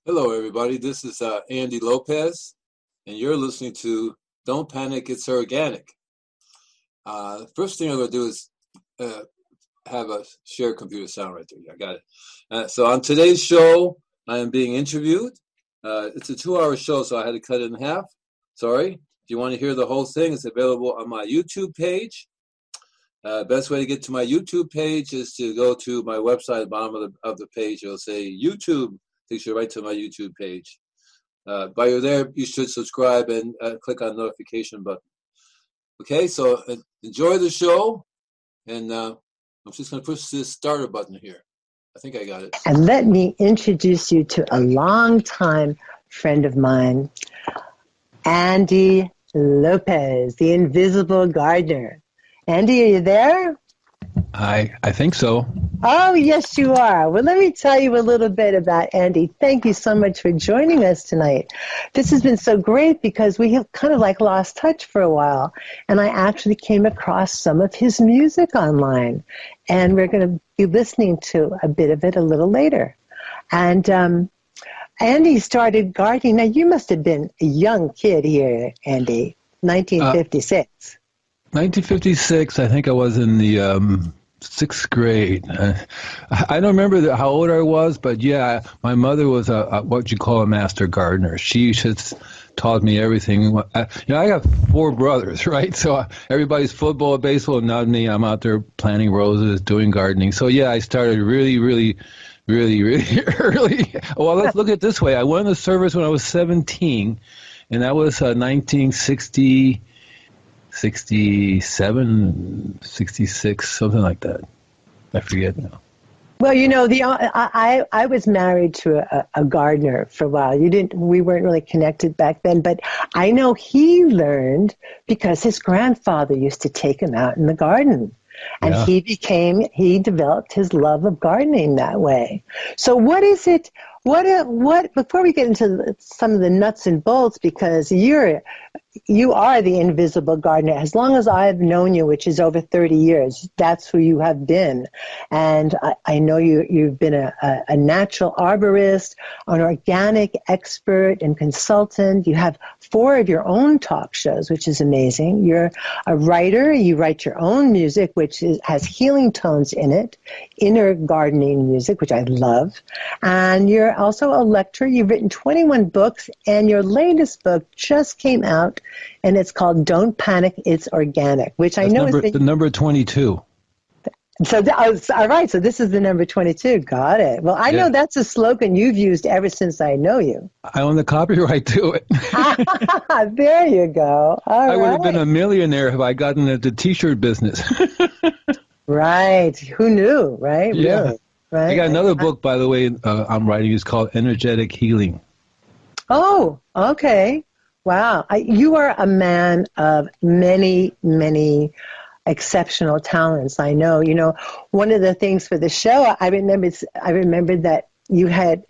Hello, everybody. This is Andy Lopez, and you're listening to Don't Panic, It's Organic. First thing I'm going to do is uh, have a shared computer sound right there. Yeah, I got it. So on today's show, I am being interviewed. It's a 2-hour show, so I had to cut it in half. Sorry. If you want to hear the whole thing, it's available on my YouTube page. Best way to get to my YouTube page is to go to my website at the bottom of the page. It'll say YouTube. Takes you right to my YouTube page. While you're there, you should subscribe and click on the notification button. Okay, so enjoy the show, and I'm just going to push this starter button here. I think I got it. And let me introduce you to a longtime friend of mine, Andy Lopez, the Invisible Gardener. Andy, are you there? I think so. Oh, yes, you are. Well, let me tell you a little bit about Andy. Thank you so much for joining us tonight. This has been so great because we have kind of like lost touch for a while. And I actually came across some of his music online. And we're going to be listening to a bit of it a little later. And Andy started gardening. Now, you must have been a young kid here, Andy, 1956. 1956, I think I was in the sixth grade. I don't remember how old I was, but yeah, my mother was what you call a master gardener. She just taught me everything. I got 4 brothers, right? So everybody's football, baseball, not me. I'm out there planting roses, doing gardening. So yeah, I started really early. Well, let's look at it this way. I went in the service when I was 17, and that was 1960. 67, 66, something like that. I forget now. Well, I was married to a gardener for a while. We weren't really connected back then, but I know he learned because his grandfather used to take him out in the garden. And Yeah. he developed his love of gardening that way. So what is it, before we get into some of the nuts and bolts, because you are the invisible gardener. As long as I've known you, which is over 30 years, that's who you have been. And I know you've been a natural arborist, an organic expert and consultant. You have 4 of your own talk shows, which is amazing. You're a writer. You write your own music, which has healing tones in it, inner gardening music, which I love. And you're also a lecturer. You've written 21 books, and your latest book just came out, and it's called Don't Panic, It's Organic, which I know is the number 22. So, all right, so this is the number 22. Got it. Well, I know that's a slogan you've used ever since I know you. I own the copyright to it. There you go. I would have been a millionaire if I gotten into the T-shirt business. Right. Who knew, right? Yeah. Really? Right. I got another book, by the way, I'm writing. It's called Energetic Healing. Oh, okay. Wow. You are a man of many, many exceptional talents. I know. One of the things for the show, I remembered that you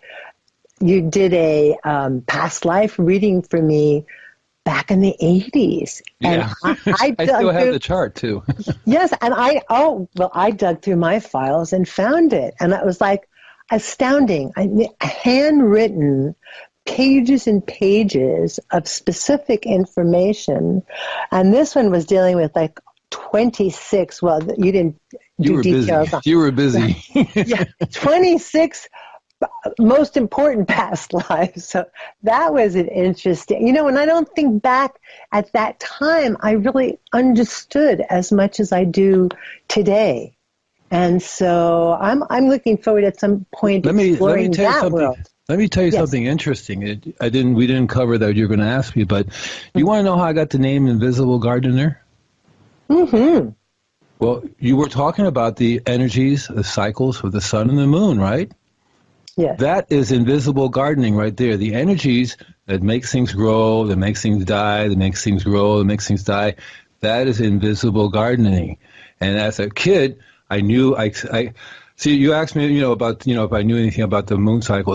did a past life reading for me back in the 80s. Yeah. And I still have the chart too. Yes, and I dug through my files and found it, and it was like astounding. Handwritten pages and pages of specific information, and this one was dealing with like 26. Well, you didn't do details. You were busy. Yeah, 26 most important past lives. So that was an interesting, and I don't think back at that time, I really understood as much as I do today. And so I'm looking forward at some point exploring that world. Let me tell you something interesting. We didn't cover that you're going to ask me, but you want to know how I got the name Invisible Gardener? Mm-hmm. Well, you were talking about the energies, the cycles of the sun and the moon, right? Yes. That is invisible gardening right there. The energies that makes things grow, that makes things die, that makes things grow, that makes things die, that is invisible gardening. And as a kid, I knew see, you asked me, about, if I knew anything about the moon cycles.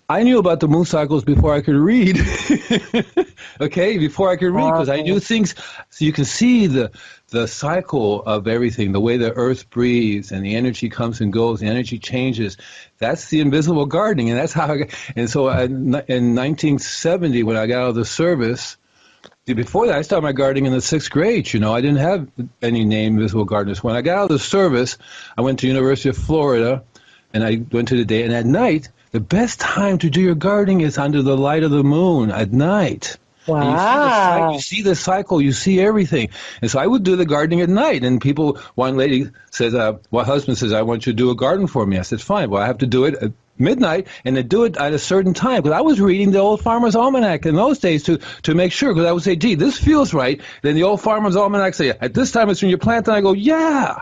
I knew about the moon cycles before I could read. Okay, before I could read, because I knew things. So you can see the cycle of everything, the way the earth breathes and the energy comes and goes, the energy changes. That's the invisible gardening, and that's how. And so in 1970, when I got out of the service, before that, I started my gardening in the 6th grade. I didn't have any name, Invisible Gardeners. When I got out of the service, I went to University of Florida, and I went to the day. And at night, the best time to do your gardening is under the light of the moon at night. Wow. And you see the cycle, you see everything. And so I would do the gardening at night. And one lady says, my husband says, I want you to do a garden for me. I said, fine. Well, I have to do it at midnight and then do it at a certain time. Because I was reading the Old Farmer's Almanac in those days to make sure. Because I would say, gee, this feels right. Then the Old Farmer's Almanac say, at this time it's when you plant. And I go, yeah.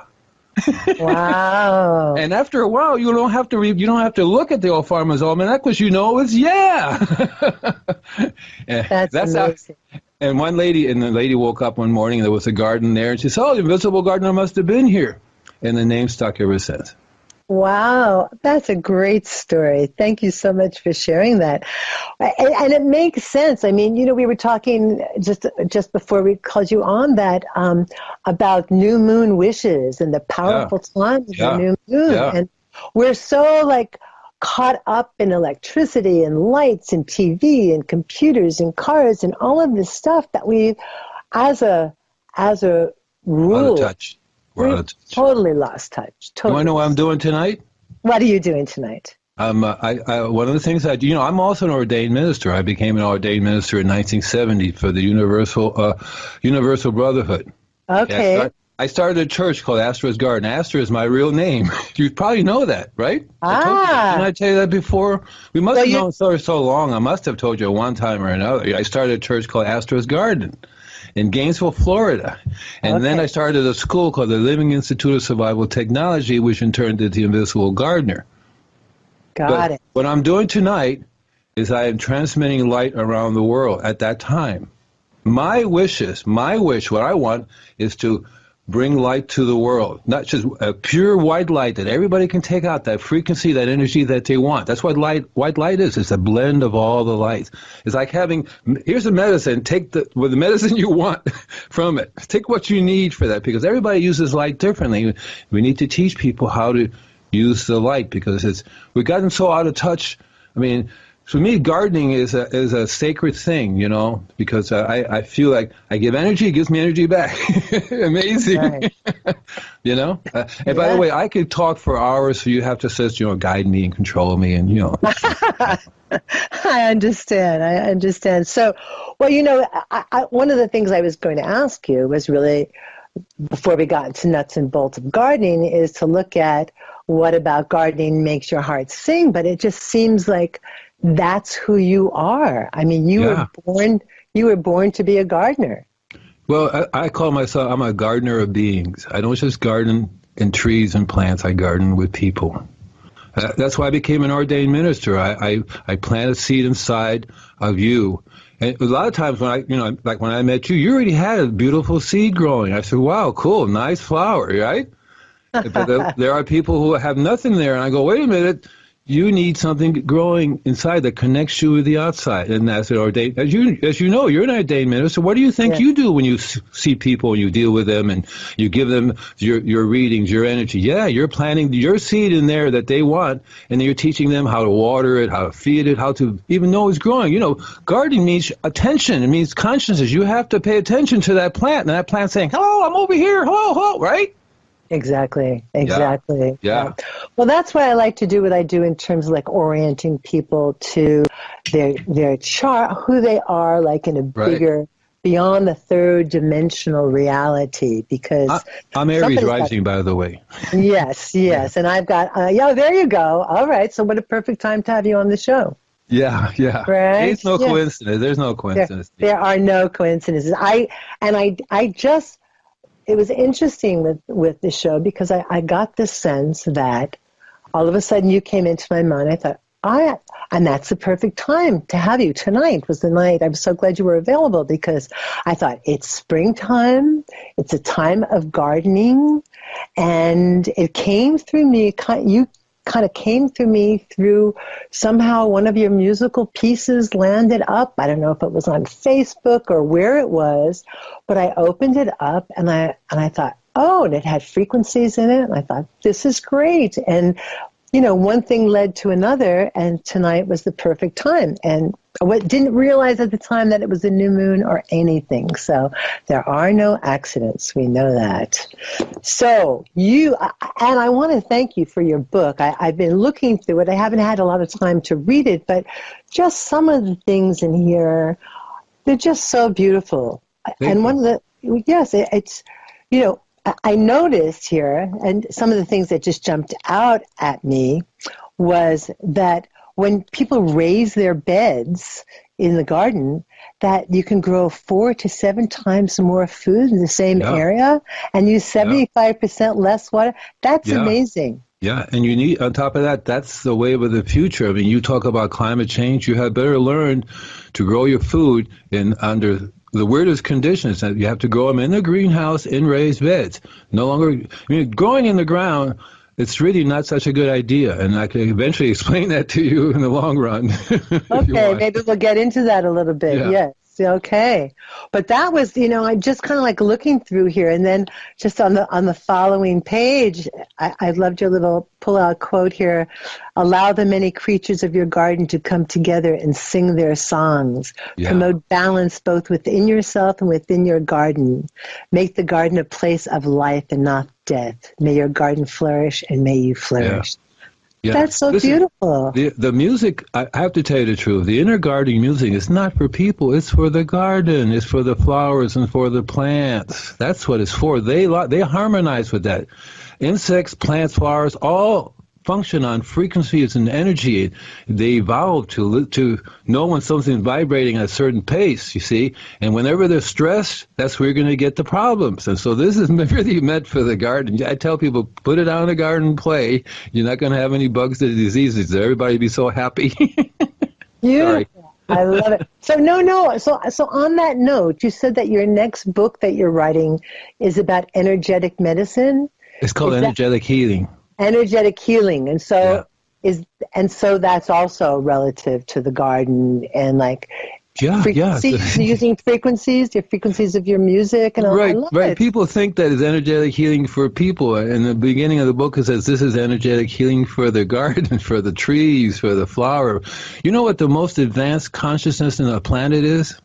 Wow. And after a while, you don't have to look at the Old Farmer's Almanac because you know it's yeah. That's amazing. And the lady woke up one morning, and there was a garden there, and she said, "Oh, the invisible gardener must have been here," and the name stuck ever since. Wow, that's a great story. Thank you so much for sharing that. And it makes sense. I mean, we were talking just before we called you on that about new moon wishes and the powerful times of the new moon. Yeah. And we're so caught up in electricity and lights and TV and computers and cars and all of this stuff that we, as a rule, Out of touch. We're totally lost touch. Totally. You want to know what I'm doing tonight? What are you doing tonight? One of the things I'm also an ordained minister. I became an ordained minister in 1970 for the Universal Brotherhood. Okay. Yeah, I started a church called Astra's Garden. Astra is my real name. You probably know that, right? Didn't I tell you that before? We must have known so long. I must have told you at one time or another. I started a church called Astra's Garden in Gainesville, Florida. And then I started a school called the Living Institute of Survival Technology, which in turn did the Invisible Gardener. Got it. What I'm doing tonight is I am transmitting light around the world at that time. My wish, what I want is to bring light to the world, not just a pure white light that everybody can take out, that frequency, that energy that they want. That's what white light is. It's a blend of all the lights. It's like here's a medicine, take the medicine you want from it. Take what you need for that, because everybody uses light differently. We need to teach people how to use the light, because we've gotten so out of touch. I mean, for me, gardening is a sacred thing, because I feel like I give energy, it gives me energy back. Amazing. Right. And by the way, I could talk for hours, so you have to just, guide me and control me and, I understand. So, well, one of the things I was going to ask you was really, before we got into nuts and bolts of gardening, is to look at what about gardening makes your heart sing, but it just seems like that's who you are. I mean, you were born to be a gardener. Well, I call myself, I'm a gardener of beings. I don't just garden in trees and plants. I garden with people. That's why I became an ordained minister. I plant a seed inside of you. And a lot of times when like when I met you, you already had a beautiful seed growing. I said, wow, cool, nice flower, right? But there are people who have nothing there. And I go, wait a minute. You need something growing inside that connects you with the outside, and that's an ordained. As you know, you're an ordained minister. What do you think you do when you see people and you deal with them and you give them your readings, your energy? Yeah, you're planting your seed in there that they want, and then you're teaching them how to water it, how to feed it, how to even know it's growing. Gardening means attention. It means consciousness. You have to pay attention to that plant, and that plant's saying, "Hello, I'm over here. Hello," right? Exactly. Yeah. Well, that's what I like to do, what I do in terms of orienting people to their chart, who they are, in a bigger, beyond the third dimensional reality, because I'm Aries rising, by the way. Yes. And I've got, there you go. All right. So what a perfect time to have you on the show. Yeah. Right? It's no coincidence. There's no coincidence. There are no coincidences. It was interesting with the show, because I got the sense that all of a sudden you came into my mind. I thought, and that's the perfect time to have you. Tonight was the night. I'm so glad you were available, because I thought it's springtime. It's a time of gardening. And it came through me. kind of came through me through somehow one of your musical pieces landed up. I don't know if it was on Facebook or where it was, but I opened it up and I thought, oh, and it had frequencies in it. And I thought, this is great. And, one thing led to another, and tonight was the perfect time. And I didn't realize at the time that it was a new moon or anything. So there are no accidents. We know that. So and I want to thank you for your book. I've been looking through it. I haven't had a lot of time to read it, but just some of the things in here, they're just so beautiful. And one of the, yes, it's, I noticed here, and some of the things that just jumped out at me was that when people raise their beds in the garden, that you can grow 4 to 7 times more food in the same area and use 75% less water. That's amazing. Yeah, and you need, on top of that, that's the wave of the future. I mean, you talk about climate change, you had better learn to grow your food under the weirdest conditions. That you have to grow them in the greenhouse in raised beds. No longer, growing in the ground, it's really not such a good idea. And I can eventually explain that to you in the long run. Okay, maybe we'll get into that a little bit. Yeah. Yes. Okay. But that was, I just kind of like looking through here, and then just on the following page, I loved your little pull-out quote here. Allow the many creatures of your garden to come together and sing their songs. Yeah. Promote balance both within yourself and within your garden. Make the garden a place of life and not death. May your garden flourish and may you flourish. Yeah. That's so beautiful. The music, I have to tell you the truth, the inner gardening music is not for people. It's for the garden. It's for the flowers and for the plants. That's what it's for. They harmonize with that. Insects, plants, flowers, all function on frequencies and energy. They evolve to know when something's vibrating at a certain pace, you see. And whenever they're stressed, that's where you're going to get the problems. And so this is really meant for the garden. I tell people, put it out in the garden, play. You're not going to have any bugs or diseases. Everybody will be so happy. Sorry. I love it. So on that note, you said that your next book that you're writing is about energetic medicine. It's called Energetic Healing. Energetic healing, and so that's also relative to the garden and like using frequencies, your frequencies of your music, and all. Right. People think that it's energetic healing for people. In the beginning of the book, it says this is energetic healing for the garden, for the trees, for the flower. You know what the most advanced consciousness in the planet is?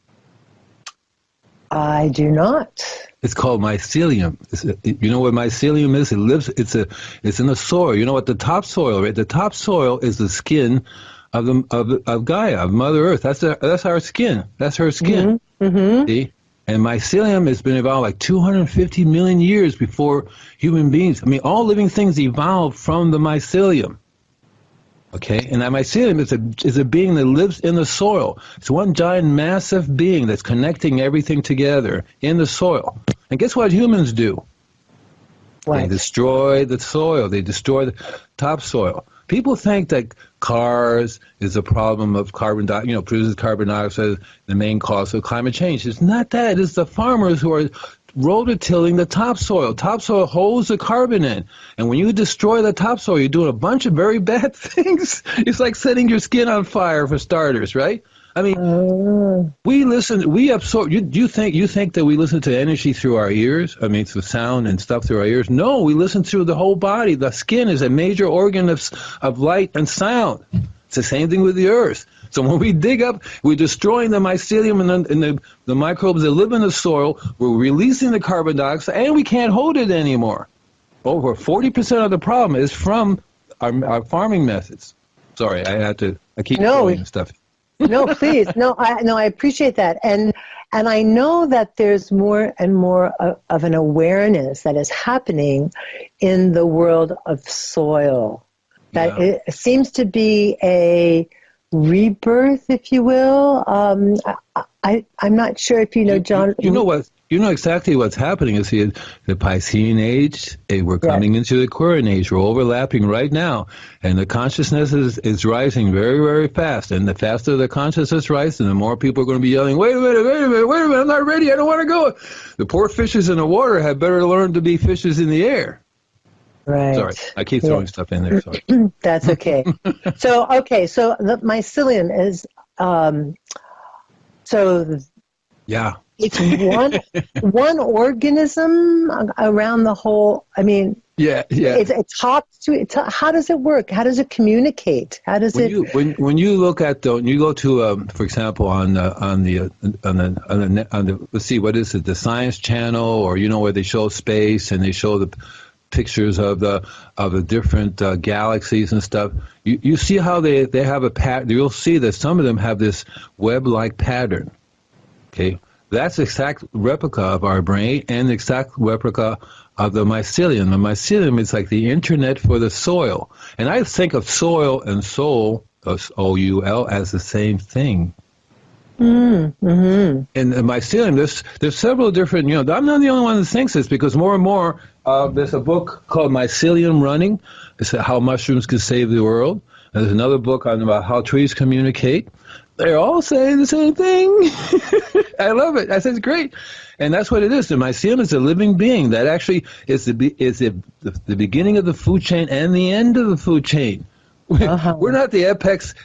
I do not. It's called mycelium. You know what mycelium is? It lives. It's in the soil. You know what the topsoil? Right. The topsoil is the skin of Gaia, of Mother Earth. That's our skin. That's her skin. Mm-hmm. See? And mycelium has been evolved like 250 million years before human beings. I mean, all living things evolved from the mycelium. Okay, and that mycelium is a being that lives in the soil. It's one giant, massive being that's connecting everything together in the soil. And guess what humans do? Right. They destroy the soil. They destroy the topsoil. People think that cars is a problem of produces carbon dioxide, the main cause of climate change. It's not that. It's the farmers who are rototilling the topsoil. Topsoil holds the carbon in. And when you destroy the topsoil, you're doing a bunch of very bad things. It's like setting your skin on fire, for starters, right? I mean, we absorb. You think that we listen to energy through our ears? I mean, through sound and stuff through our ears? No, we listen through the whole body. The skin is a major organ of light and sound. It's the same thing with the earth. So when we dig up, we're destroying the mycelium and the microbes that live in the soil. We're releasing the carbon dioxide, and we can't hold it anymore. Over 40% of the problem is from our farming methods. Sorry, I keep doing stuff. No, please. I appreciate that. And I know that there's more and more of an awareness that is happening in the world of soil. That it seems to be a rebirth, if you will. I'm not sure if you know, John. You know exactly what's happening is the Piscean age. We're coming into the Aquarian age. We're overlapping right now, and the consciousness is rising very, very fast. And the faster the consciousness rises, the more people are going to be yelling, "Wait a minute! I'm not ready. I don't want to go." The poor fishes in the water had better learn to be fishes in the air. Right. Sorry, I keep throwing stuff in there. Sorry. That's okay. So the mycelium is so Yeah. it's one organism around the whole. I mean, Yeah. it talks to it. How does it work? How does it communicate? How does when you look at when you go to for example on the let's see, what is it, the Science Channel, or where they show space and they show the pictures of the different galaxies and stuff. You see how they have a pattern. You'll see that some of them have this web-like pattern. Okay, that's exact replica of our brain and the exact replica of the mycelium. The mycelium is like the internet for the soil. And I think of soil and soul, S-O-U-L, as the same thing. Mm-hmm. And the mycelium, there's several different, I'm not the only one that thinks this, because more and more, there's a book called Mycelium Running. It's how mushrooms can save the world. And there's another book about how trees communicate. They're all saying the same thing. I love it. I said, it's great. And that's what it is. The mycelium is a living being that actually is the beginning of the food chain and the end of the food chain. We're not the apex.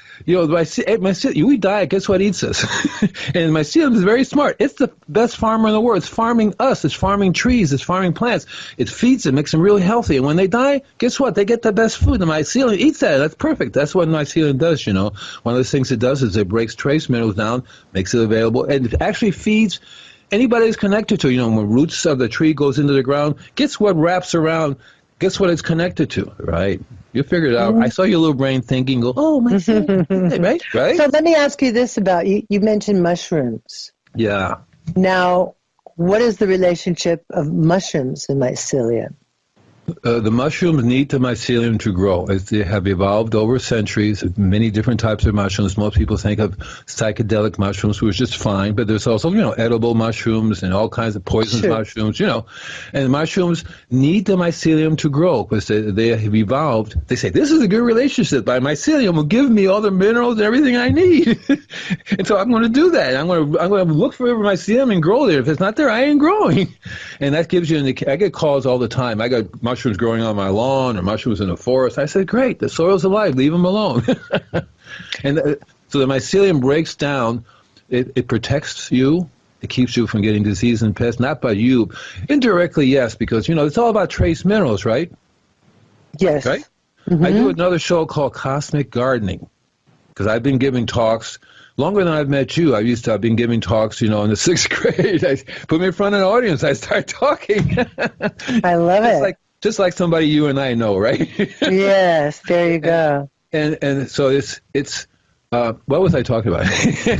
We die. Guess what eats us? And mycelium is very smart. It's the best farmer in the world. It's farming us. It's farming trees. It's farming plants. It feeds them, makes them really healthy. And when they die, guess what? They get the best food. The mycelium eats that. That's perfect. That's what mycelium does. One of the things it does is it breaks trace minerals down, makes it available, and it actually feeds anybody that's connected to. When roots of the tree goes into the ground, guess what wraps around? Guess what it's connected to, right? You figured it out. I saw your little brain thinking, right? Right? So let me ask you this about, you mentioned mushrooms. Yeah. Now, what is the relationship of mushrooms and mycelium? The mushrooms need the mycelium to grow. They have evolved over centuries, many different types of mushrooms. Most people think of psychedelic mushrooms, which is fine, but there's also, edible mushrooms and all kinds of poisonous mushrooms, And mushrooms need the mycelium to grow because they have evolved. They say, this is a good relationship. My mycelium will give me all the minerals and everything I need. And so I'm going to do that. I'm going to look for mycelium and grow there. If it's not there, I ain't growing. And that gives you, I get calls all the time. I got mushrooms growing on my lawn or mushrooms in the forest. I said, great, the soil's alive, leave them alone. And so the mycelium breaks down, it protects you, it keeps you from getting disease and pests, not by you. Indirectly, yes, because, it's all about trace minerals, right? Yes. Right? Mm-hmm. I do another show called Cosmic Gardening, because I've been giving talks longer than I've met you. I've been giving talks, in the 6th grade. I put me in front of an audience, I start talking. I love it. Just like somebody you and I know, right? Yes, there you go. And so it's what was I talking about?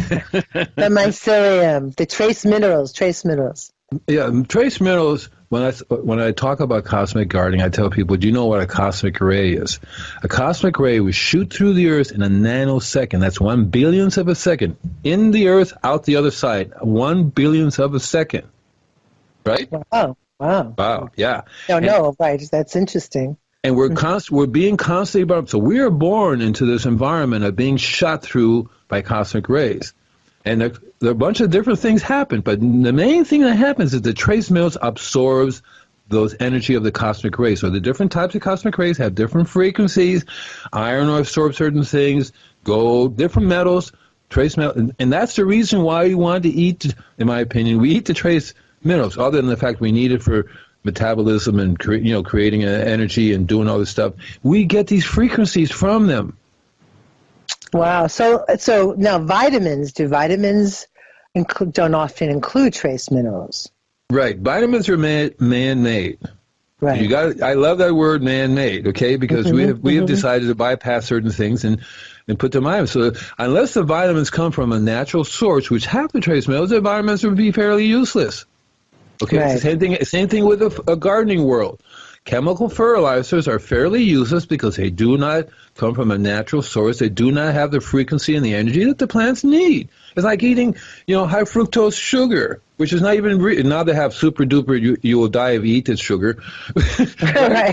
The mycelium, the trace minerals. Yeah, trace minerals. When I talk about cosmic gardening, I tell people, do you know what a cosmic ray is? A cosmic ray will shoot through the earth in a nanosecond. That's 1 billionth of a second. In the earth, out the other side. 1 billionth of a second. Right? Wow, yeah. Right. That's interesting. And we're being constantly bombarded. So we are born into this environment of being shot through by cosmic rays. And there are a bunch of different things happen, but the main thing that happens is the trace minerals absorbs those energy of the cosmic rays. So the different types of cosmic rays have different frequencies. Iron will absorb certain things, gold, different metals, trace metals. And that's the reason why we want to eat, in my opinion, we eat the trace minerals, other than the fact we need it for metabolism and creating energy and doing all this stuff. We get these frequencies from them. Wow. So now vitamins. Do vitamins don't often include trace minerals? Right. Vitamins are man-made. Right. I love that word, man-made. Okay, because we have decided to bypass certain things and put them in. So unless the vitamins come from a natural source, which have the trace minerals, the vitamins would be fairly useless. Okay, right. It's the same thing with a gardening world. Chemical fertilizers are fairly useless because they do not come from a natural source. They do not have the frequency and the energy that the plants need. It's like eating, high fructose sugar, which is not even now they have super duper. You will die if you eat this sugar. Right.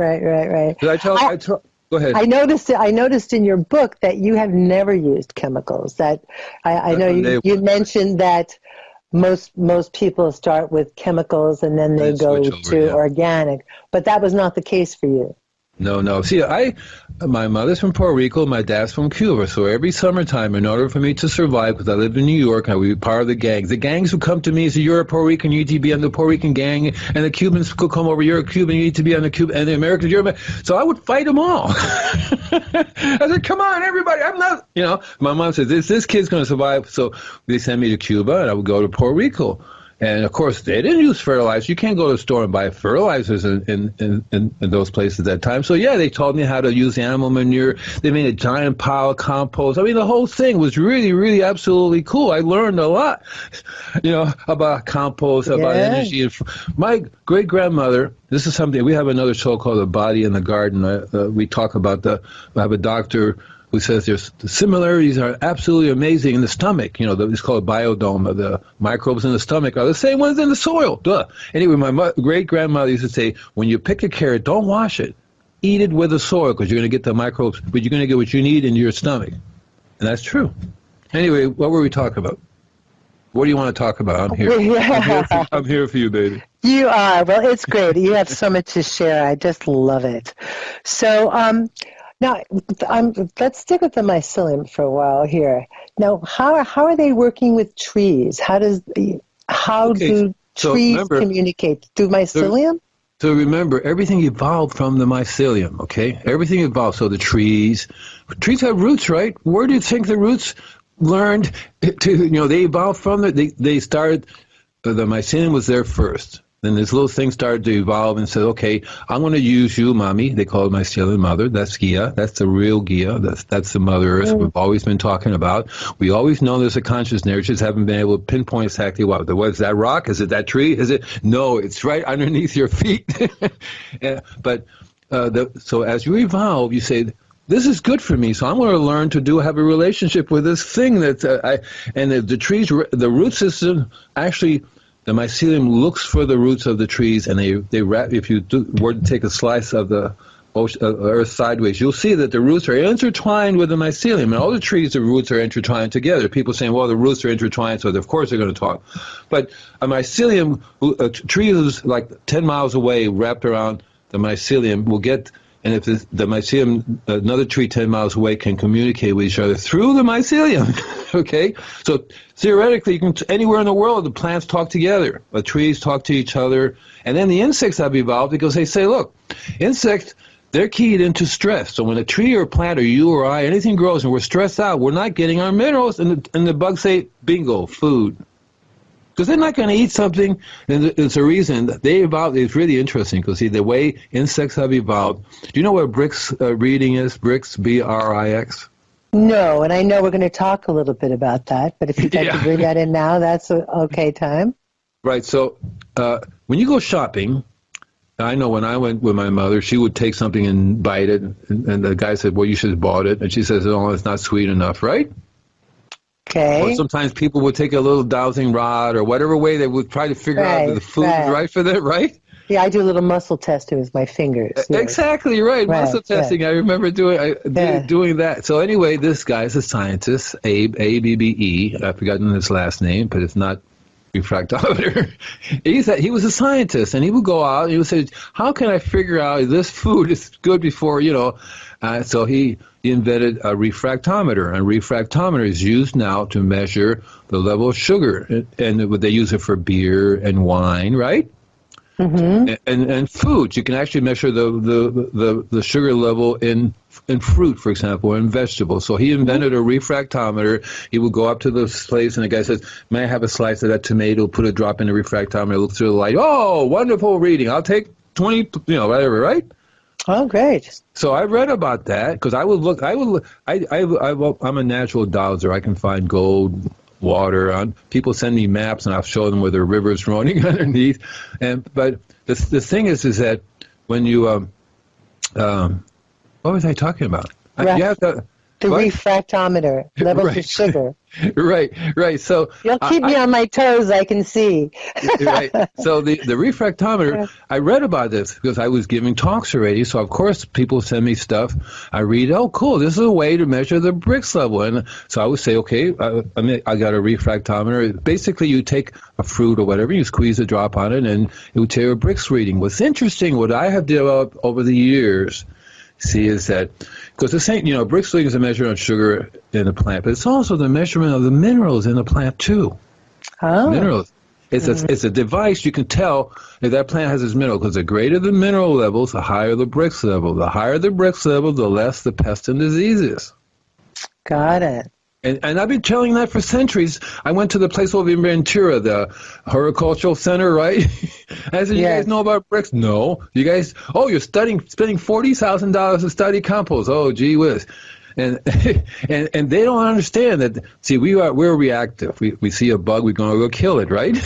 Go ahead. I noticed in your book that you have never used chemicals. That I know you mentioned that most people start with chemicals and then they go to organic. But that was not the case for you. No. See, my mother's from Puerto Rico, my dad's from Cuba. So every summertime, in order for me to survive, because I lived in New York, I would be part of the gangs. The gangs would come to me and say, "You're a Puerto Rican, you need to be on the Puerto Rican gang," and the Cubans could come over, "You're a Cuban, you need to be on the Cuban," and the Americans, "You're a." So I would fight them all. I said, "Come on, everybody! I'm not." My mom said, "This kid's going to survive." So they sent me to Cuba, and I would go to Puerto Rico. And, of course, they didn't use fertilizer. You can't go to the store and buy fertilizers in those places at that time. So, yeah, they taught me how to use animal manure. They made a giant pile of compost. I mean, the whole thing was really, really absolutely cool. I learned a lot, about compost, about energy. My great-grandmother, this is something, we have another show called The Body in the Garden. We talk about we have a doctor who says the similarities are absolutely amazing in the stomach. It's called biodome. The microbes in the stomach are the same ones in the soil. Duh. Anyway, my great-grandmother used to say, when you pick a carrot, don't wash it. Eat it with the soil because you're going to get the microbes, but you're going to get what you need in your stomach. And that's true. Anyway, what were we talking about? What do you want to talk about? I'm here. I'm here for you, baby. You are. Well, it's great. You have so much to share. I just love it. So, now, let's stick with the mycelium for a while here. Now, how are they working with trees? How do trees communicate? Through mycelium? So remember, everything evolved from the mycelium, okay? Everything evolved. So the trees have roots, right? Where do you think the roots learned to, they evolved from it? They started, the mycelium was there first. Then this little thing started to evolve and said, okay, I'm going to use you, Mommy. They call it mycelium mother. That's Gaia. That's the real Gaia. That's the Mother Earth we've always been talking about. We always know there's a consciousness. Just haven't been able to pinpoint exactly what. Is that rock? Is it that tree? Is it? No, it's right underneath your feet. So as you evolve, you say, this is good for me, so I'm going to learn to have a relationship with this thing the trees, the root system actually. The mycelium looks for the roots of the trees, and they wrap. If you were to take a slice of the earth sideways, you'll see that the roots are intertwined with the mycelium. And all the trees, the roots are intertwined together. People saying, well, the roots are intertwined, so of course they're going to talk. But a mycelium, a tree is like 10 miles away, wrapped around the mycelium, will get. And if the mycelium, another tree 10 miles away can communicate with each other through the mycelium, okay? So theoretically, anywhere in the world, the plants talk together. The trees talk to each other. And then the insects have evolved because they say, look, insects, they're keyed into stress. So when a tree or a plant or you or I, anything grows and we're stressed out, we're not getting our minerals. And the bugs say, bingo, food. Because they're not going to eat something, and it's a reason that they evolved. It's really interesting because, see, the way insects have evolved. Do you know what Brix reading is? Brix, B-R-I-X? No, and I know we're going to talk a little bit about that, but if you'd like to bring that in now, that's okay time. Right, so when you go shopping, I know when I went with my mother, she would take something and bite it, and the guy said, well, you should have bought it. And she says, oh, it's not sweet enough, right? Okay. Or sometimes people would take a little dowsing rod or whatever way they would try to figure out if the food is right for them, right? Yeah, I do a little muscle testing with my fingers. Yes. Exactly right, muscle testing. I remember doing that. So anyway, this guy's a scientist, Abe, A-B-B-E. I've forgotten his last name, but it's not refractometer. He was a scientist, and he would go out and he would say, how can I figure out this food is good before, so he invented a refractometer. And a refractometer is used now to measure the level of sugar. And they use it for beer and wine, right? Mm-hmm. And foods. You can actually measure the sugar level in fruit, for example, or in vegetables. So he invented a refractometer. He would go up to the place, and the guy says, may I have a slice of that tomato? Put a drop in the refractometer, look through the light. Oh, wonderful reading. I'll take 20, whatever, right? Oh, great. So I read about that because I'm a natural dowser. I can find gold, water. People send me maps, and I'll show them where the river's running underneath. But the thing is that when you, what was I talking about? The refractometer, levels of sugar. Right. So you'll keep me on my toes, I can see. Right. So the refractometer, I read about this because I was giving talks already. So of course people send me stuff. I read, oh, cool, this is a way to measure the Brix level. And so I would say, okay, I got a refractometer. Basically, you take a fruit or whatever, you squeeze a drop on it, and it would tell you a Brix reading. What's interesting, what I have developed over the years, see, is that because the same, Brix reading is a measure of sugar in a plant, but it's also the measurement of the minerals in the plant too. Oh. Minerals. It's a device you can tell if that plant has its mineral, because the greater the mineral levels, the higher the Brix level. The higher the Brix level, the less the pest and diseases. Got it. And I've been telling that for centuries. I went to the place over in Ventura, the horticultural center, right? I said, you guys know about Brix? No. You guys, you're spending $40,000 to study compost. Oh, gee whiz. And and they don't understand that. See, we're reactive. We see a bug, we're going to go kill it, right?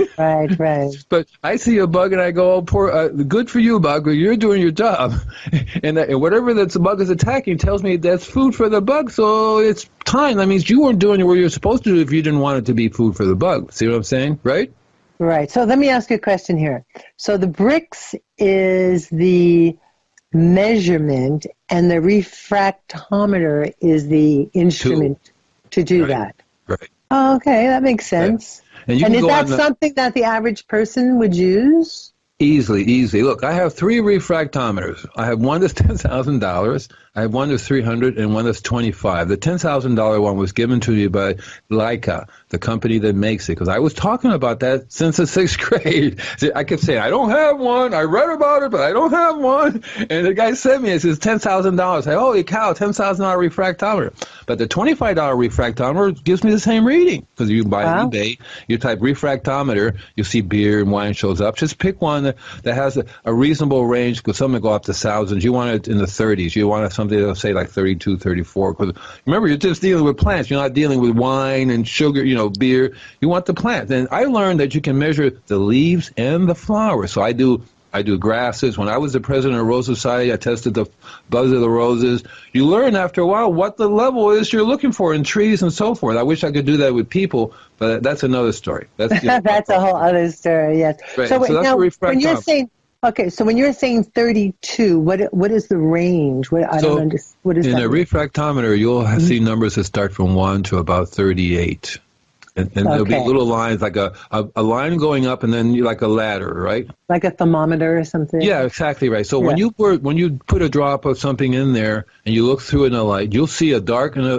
Right. But I see a bug and I go, good for you, bug. You're doing your job. And whatever that the bug is attacking tells me that's food for the bug. So it's time. That means you weren't doing what you're supposed to do if you didn't want it to be food for the bug. See what I'm saying? Right. Right. So let me ask you a question here. So the Brix is the measurement, and the refractometer is the instrument to do that. Right. Oh, okay, that makes sense. Right. And is that something that the average person would use? Easily. Look, I have 3 refractometers. I have one that's $10,000. I have one that's $300 and one that's $25. The $10,000 one was given to me by Leica, the company that makes it, because I was talking about that since the 6th grade. I kept saying, I don't have one. I read about it, but I don't have one. And the guy sent me, it says $10,000. I said, holy cow, $10,000 refractometer. But the $25 refractometer gives me the same reading, because you buy on eBay, you type refractometer, you see beer and wine shows up. Just pick one that has a reasonable range, because some will go up to thousands. You want it in the 30s. You want something that'll say like 32, 34. Because remember, you're just dealing with plants. You're not dealing with wine and sugar, beer. You want the plant. And I learned that you can measure the leaves and the flowers. So I do grasses. When I was the president of Rose Society, I tested the buzz of the roses. You learn after a while what the level is you're looking for in trees and so forth. I wish I could do that with people, but that's another story. That's a whole other story, yes. Right. So now, when you're saying, so when you're saying 32, what is the range? What is in that? In a refractometer, you'll see numbers that start from 1 to about 38. And there'll be little lines, like a line going up, and then like a ladder, right? Like a thermometer or something? Yeah, exactly right. So when you put a drop of something in there and you look through it in a light, you'll see a dark and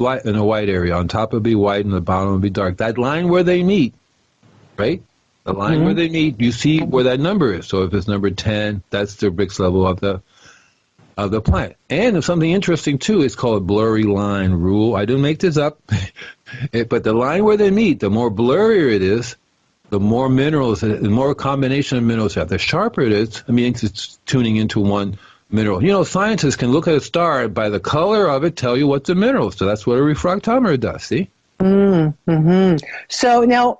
a white area. On top will be white and the bottom will be dark. That line where they meet, right? The line where they meet, you see where that number is. So if it's number 10, that's the Brix level of the plant. And if something interesting, too, it's called a blurry line rule. I didn't make this up. But the line where they meet, the more blurrier it is, the more minerals, the more combination of minerals you have. The sharper it is, it means it's tuning into one mineral. Scientists can look at a star by the color of it, tell you what's the mineral. So that's what a refractometer does, see? Mm-hmm. So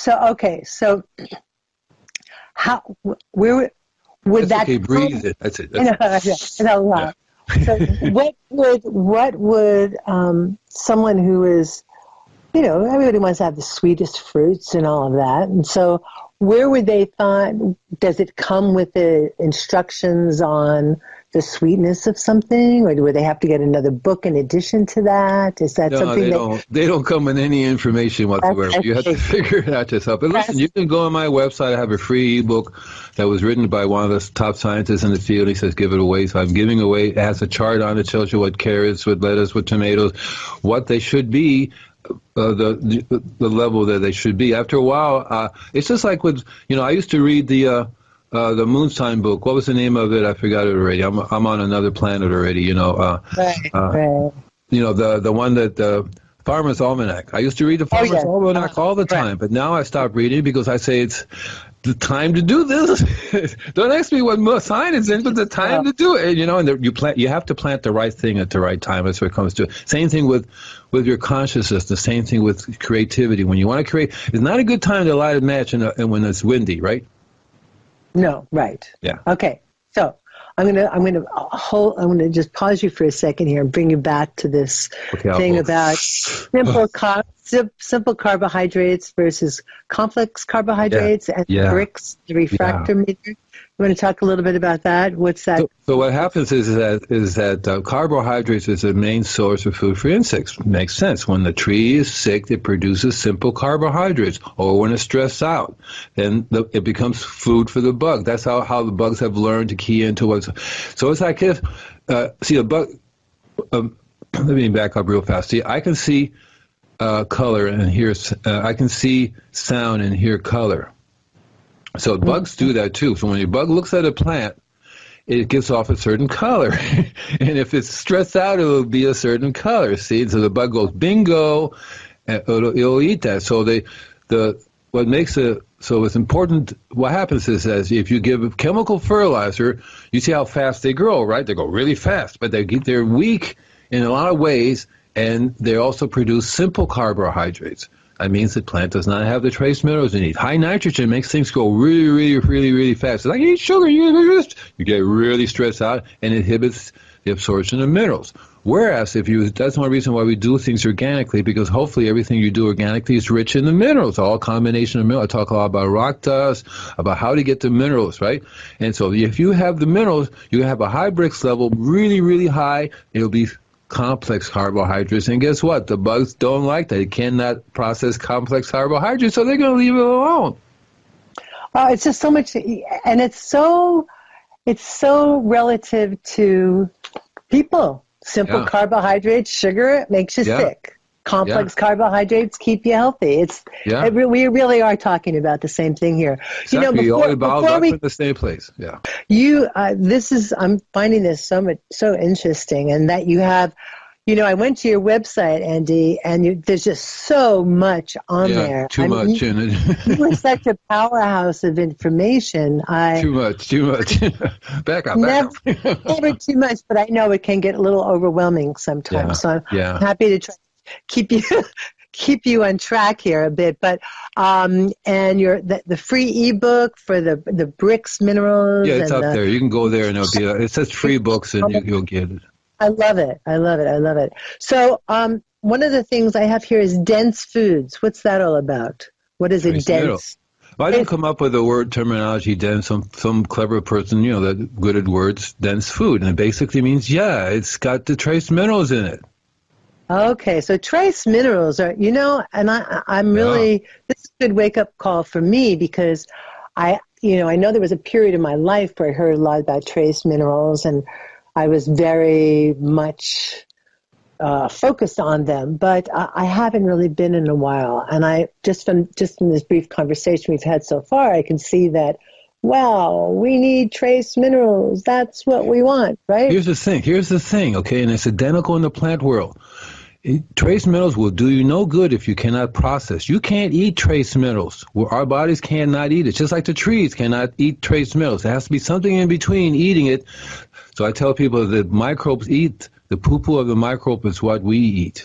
how, where would that... Okay, breathe it. That's it. It's a lot. Yeah. So what would someone who is, everybody wants to have the sweetest fruits and all of that. And so where would they find, does it come with the instructions on the sweetness of something, or would they have to get another book in addition to that? Is that something they don't come with any information whatsoever. You have to figure it out yourself. But listen, you can go on my website. I have a free ebook that was written by one of the top scientists in the field. He says, give it away. So I'm giving away. It has a chart on it, tells you what carrots, what lettuce, what tomatoes, what they should be. The level that they should be. After a while, it's just like with, I used to read the moon sign book. What was the name of it? I forgot it already. I'm on another planet already. Right. The one that the Farmer's Almanac. I used to read the Farmer's Almanac all the time, but now I stopped reading because I say it's the time to do this. Don't ask me what sign it's in, but the time to do it. And you have to plant the right thing at the right time. That's what it comes to. Same thing with your consciousness. The same thing with creativity. When you want to create, it's not a good time to light a match and when it's windy, right? No, right. Yeah. Okay. So, I'm gonna just pause you for a second here and bring you back to this thing about simple carbohydrates versus complex carbohydrates and BRICS, the refractometer. You want to talk a little bit about that? What's that? So what happens is that carbohydrates is the main source of food for insects. Makes sense. When the tree is sick, it produces simple carbohydrates. Or when it's stressed out, then it becomes food for the bug. That's how the bugs have learned to key into what's. So it's like if, see a bug, let me back up real fast. See, I can see color and hear, I can see sound and hear color. So bugs do that too. So when a bug looks at a plant, it gives off a certain color. And if it's stressed out, it'll be a certain color. See, so the bug goes bingo, and it'll eat that. So what makes it so it's important. What happens is that if you give chemical fertilizer, you see how fast they grow, right? They go really fast, but they're weak in a lot of ways, and they also produce simple carbohydrates. That means the plant does not have the trace minerals it needs. High nitrogen makes things go really, really, really, really fast. It's like you eat sugar, you get really stressed out, and it inhibits the absorption of minerals. Whereas that's one reason why we do things organically, because hopefully everything you do organically is rich in the minerals, all combination of minerals. I talk a lot about rock dust, about how to get the minerals, right? And so if you have the minerals, you have a high BRICS level, really, really high. It'll be complex carbohydrates, and guess what? The bugs don't like that. They cannot process complex carbohydrates, so they're going to leave it alone. It's just so much, and it's so relative to people. Simple carbohydrates, sugar, it makes you sick. Complex carbohydrates keep you healthy. We really are talking about the same thing here. Exactly. Before we the same place. Yeah. I'm finding this so interesting, and that you have. I went to your website, Andy, and there's just so much on there. Too much in it. You were such a powerhouse of information. Too much. Back up. Never too much, but I know it can get a little overwhelming sometimes. So I'm happy to try to keep you on track here a bit. But and the free ebook for the BRICS minerals. Yeah, it's out there. You can go there and it says free books, and you'll get it. I love it. So one of the things I have here is dense foods. What's that all about? What is it, dense? Well, I didn't come up with the word terminology dense. Some clever person, that good at words, dense food. And it basically means, it's got the trace minerals in it. Okay, so trace minerals are, and I'm really, this is a good wake-up call for me, because I know there was a period in my life where I heard a lot about trace minerals, and I was very much focused on them, but I haven't really been in a while. And I just from this brief conversation we've had so far, I can see that, wow, we need trace minerals. That's what we want, right? Here's the thing, okay, and it's identical in the plant world. Trace minerals will do you no good if you cannot process. You can't eat trace minerals. Our bodies cannot eat it, just like the trees cannot eat trace minerals. There has to be something in between eating it. So I tell people that microbes eat, the poo-poo of the microbe is what we eat.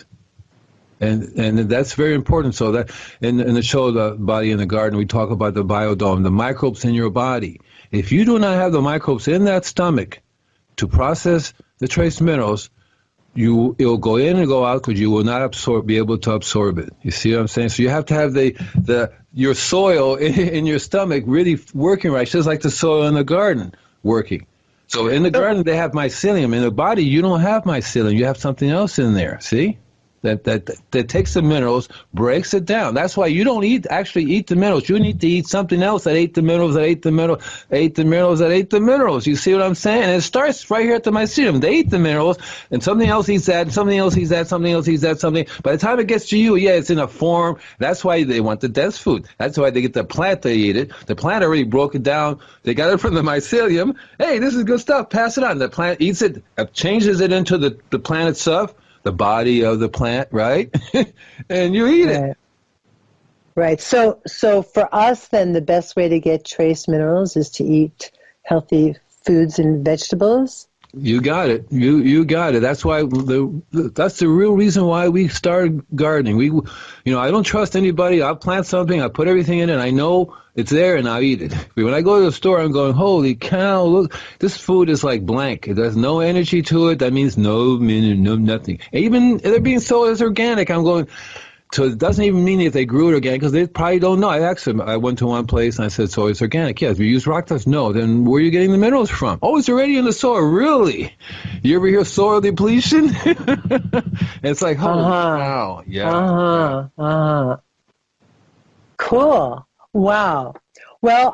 And that's very important. So that in the show, The Body in the Garden, we talk about the biodome, the microbes in your body. If you do not have the microbes in that stomach to process the trace minerals, it'll go in and go out, because you will not be able to absorb it. You see what I'm saying? So you have to have your soil in your stomach really working right, just like the soil in the garden working. So in the garden, they have mycelium. In the body, you don't have mycelium. You have something else in there, see? That takes the minerals, breaks it down. That's why you don't actually eat the minerals. You need to eat something else that ate the minerals, that ate the minerals, ate the minerals, that ate the minerals. You see what I'm saying? And it starts right here at the mycelium. They eat the minerals, and something else eats that, and something else eats that, something else eats that, something. By the time it gets to you, it's in a form. That's why they want the dense food. That's why they get the plant, they eat it. The plant already broke it down. They got it from the mycelium. Hey, this is good stuff. Pass it on. The plant eats it, changes it into the plant itself, the body of the plant, right? And you eat it. Right. So for us, then, the best way to get trace minerals is to eat healthy foods and vegetables? You got it. You got it. That's why that's the real reason why we started gardening. I don't trust anybody. I'll plant something, I put everything in it, and I know it's there, and I'll eat it. When I go to the store, I'm going, holy cow! Look, this food is like blank. There's no energy to it. That means no nothing. Even they're being sold as organic. I'm going. So it doesn't even mean if they grew it organic, because they probably don't know. I asked them. I went to one place and I said, so it's organic? Yes. You use rock dust? No. Then where are you getting the minerals from? Oh, it's already in the soil. Really? You ever hear soil depletion? It's like, oh, wow. Yeah. Cool. Wow. Well,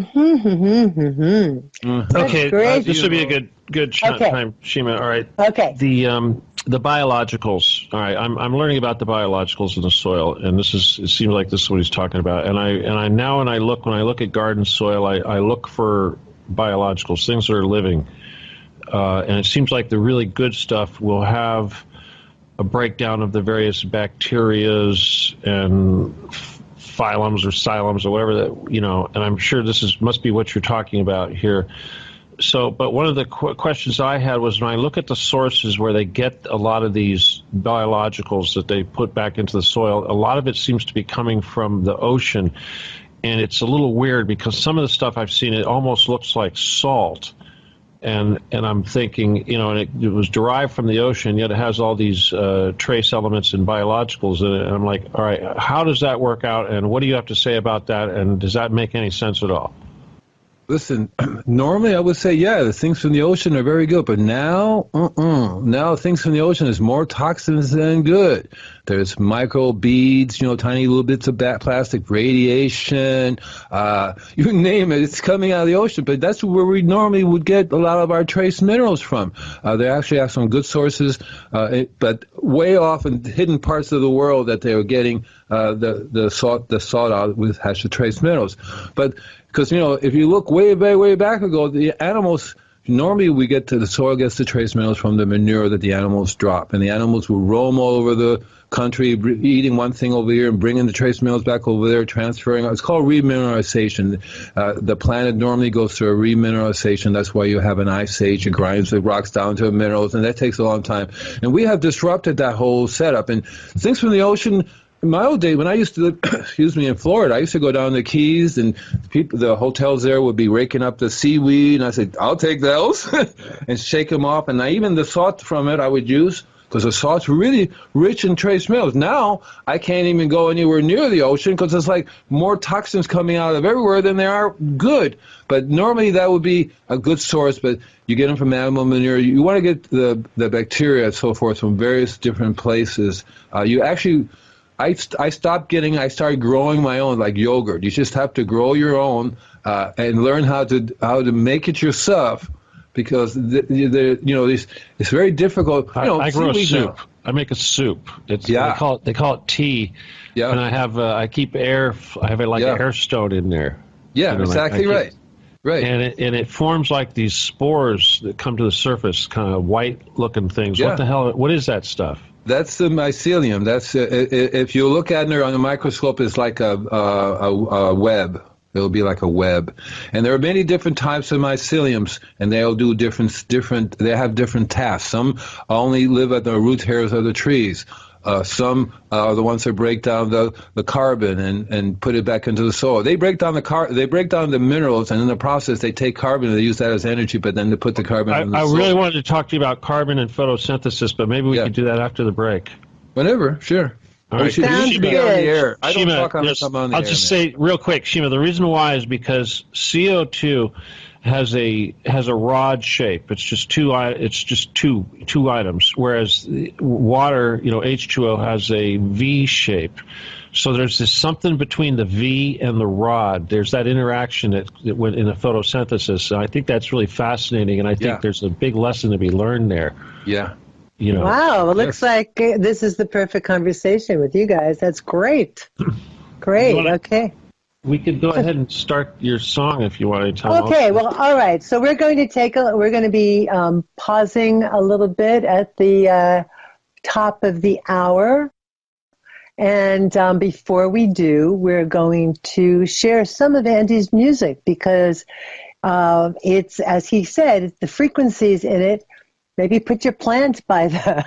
okay, this would be a good time, Shima. All right. Okay. The biologicals. All right, I'm learning about the biologicals in the soil, and it seems like this is what he's talking about. And I now when I look at garden soil, I look for biologicals, things that are living, and it seems like the really good stuff will have a breakdown of the various bacterias and phylums or xylums or whatever that, and I'm sure must be what you're talking about here. So, but one of the questions I had was when I look at the sources where they get a lot of these biologicals that they put back into the soil, a lot of it seems to be coming from the ocean. And it's a little weird because some of the stuff I've seen, it almost looks like salt. And I'm thinking, and it was derived from the ocean, yet it has all these trace elements and biologicals in it. And I'm like, all right, how does that work out? And what do you have to say about that? And does that make any sense at all? Listen, normally I would say, yeah, the things from the ocean are very good, but now things from the ocean is more toxins than good. There's micro beads, tiny little bits of plastic, radiation, you name it, it's coming out of the ocean, but that's where we normally would get a lot of our trace minerals from. They actually have some good sources, but way off in hidden parts of the world that they were getting the salt out with has the trace minerals. But because, if you look way back ago, the animals, normally the soil gets the trace minerals from the manure that the animals drop. And the animals will roam all over the country, eating one thing over here and bringing the trace minerals back over there, transferring. It's called remineralization. The planet normally goes through a remineralization. That's why you have an ice age. It grinds the rocks down to minerals, and that takes a long time. And we have disrupted that whole setup. And things from the ocean, in my old day, when I used to live, in Florida, I used to go down the Keys, and the hotels there would be raking up the seaweed, and I said, I'll take those, and shake them off. And even the salt from it I would use, because the salt's really rich in trace minerals. Now, I can't even go anywhere near the ocean, because it's like more toxins coming out of everywhere than there are good. But normally that would be a good source, but you get them from animal manure. You want to get the bacteria and so forth from various different places. I started growing my own, like yogurt. You just have to grow your own and learn how to make it yourself, because it's very difficult. I grow a soup. I make a soup. They call it tea. Yeah. And I keep air. I have an air stone in there. Yeah, exactly right. Right. And it forms like these spores that come to the surface, kind of white looking things. Yeah. What the hell? What is that stuff? That's the mycelium. That's if you look at it on a microscope, it's like a web. It'll be like a web, and there are many different types of myceliums, and they'll do different. They have different tasks. Some only live at the root hairs of the trees. Some are the ones that break down the carbon and put it back into the soil. They break down the minerals, and in the process they take carbon and they use that as energy, but then they put the carbon in the soil. I really wanted to talk to you about carbon and photosynthesis, but maybe we could do that after the break. Whenever, sure. All right. You should be on the air. I don't talk on the air. I'll just say real quick, Shima, the reason why is because CO2 has a rod shape. It's just two items, whereas water, H2O, has a V shape. So there's something between the V and the rod. There's that interaction that went in the photosynthesis. And I think that's really fascinating, and I think there's a big lesson to be learned there. Yeah. Wow, it looks like this is the perfect conversation with you guys. That's great. Great. Okay. We could go ahead and start your song if you want to. Okay. Well, all right. So we're going to be pausing a little bit at the top of the hour, and before we do, we're going to share some of Andy's music, because it's, as he said, the frequencies in it. Maybe put your plant by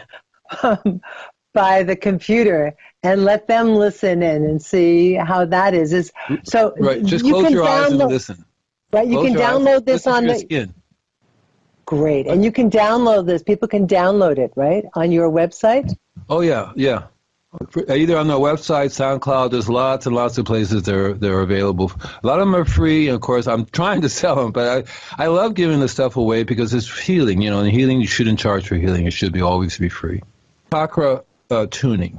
the computer and let them listen in and see how that is. So right. Just close your eyes and listen. Right, you can download this on the skin. Great, and you can download this. People can download it, right, on your website. Oh yeah. Either on the website, SoundCloud. There's lots and lots of places they're available. A lot of them are free. And of course, I'm trying to sell them, but I love giving the stuff away because it's healing. You know, and healing, you shouldn't charge for healing. It should always be free. Chakra tuning.